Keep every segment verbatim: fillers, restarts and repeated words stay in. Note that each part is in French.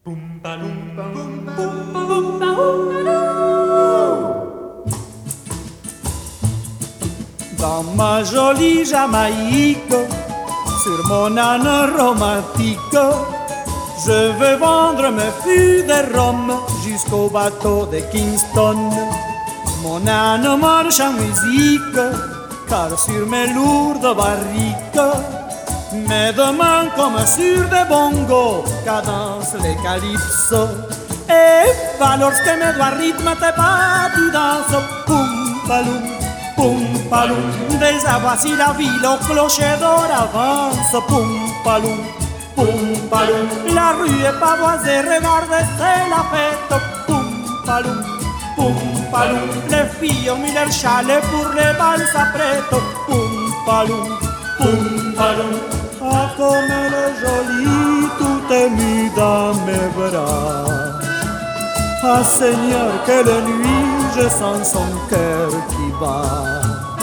Dans ma jolie Jamaïque, sur mon âne romantique, je veux vendre mes fûts de Rome jusqu'au bateau de Kingston. Mon âne marche en musique, car sur mes lourdes barriques, mes deux mains comme sur des bongos cadencent les calypsos. Et va lorsque mes doigts rythment tes pas, tu danses. Poum paloum, poum paloum. Déjà voici la ville au clocher d'or avance. Poum paloum, poum paloum. La rue est pavoisée, regardez c'est la fête. Poum paloum, poum paloum. Les filles ont mis leurs chalets pour les balles s'apprêtent. Poum paloum, poum paloum. Ah comme elle est jolie, tout est mis dans mes bras. Ah Seigneur, quelle nuit, je sens son cœur qui bat.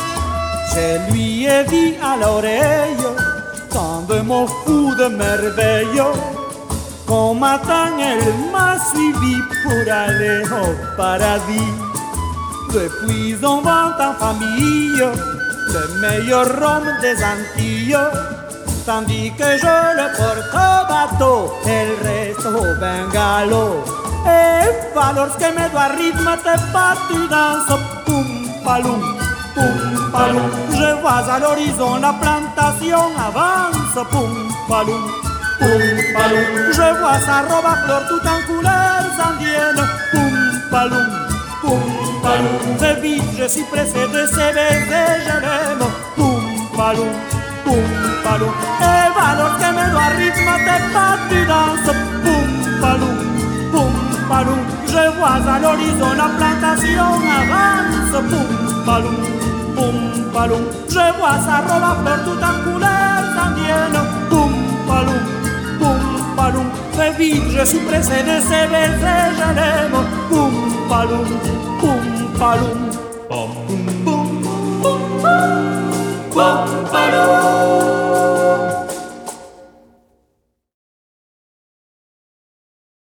Je lui ai dit à l'oreille, tant de mots fous de merveille, qu'au matin elle m'a suivi pour aller au paradis. Depuis on vend en famille le meilleur rhum des Antilles, tandis que je le porte au bateau, elle reste au bungalow. Et va lorsque mes doigts rythment tes pas, tu danses. Poum paloum, poum paloum. Je vois à l'horizon la plantation avance. Poum paloum, poum paloum. Je vois sa robe à fleurs tout en couleurs indiennes. Poum paloum, poum paloum. Très vite je suis pressé de ses baisers, je l'aime. Poum paloum, poum paloum. Et va lorsque mes doigts rythment tes pas, tu danses. Poum paloum, poum paloum. Je vois à l'horizon la plantation avance. Poum paloum, poum paloum. Je vois sa robe à fleurs tout en couleurs indiennes. Poum paloum, poum paloum. Très vite je suis pressé de ses baisers, je l'aime. Poum paloum, poum paloum. Poum poum poum poum paloum.